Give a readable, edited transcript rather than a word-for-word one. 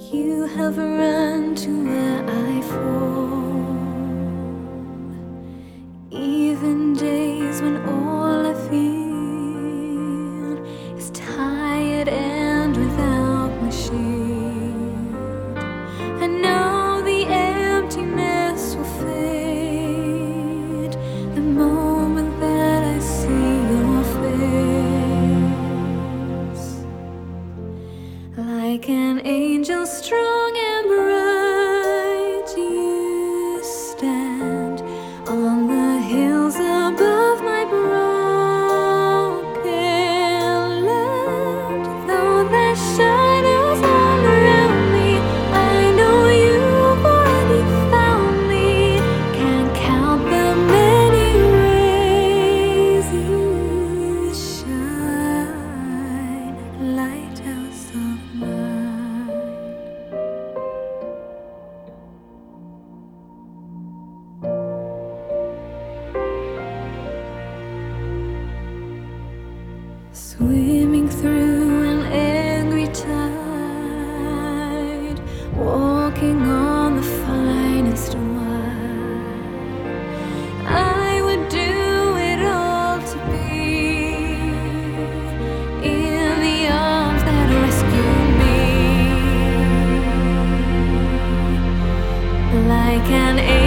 You have run to where I fall, even days when all I feel is tired and without my shield. I know the emptiness will fade the moment that I see your face. Like an angel strong and bright, you stand on the hills above my broken land. Though there's shadows all around me, I know you've already found me. Can't count the many ways you shine, lighthouse of mine. Swimming through an angry tide, walking on the finest wine, I would do it all to be in the arms that rescued me. Like an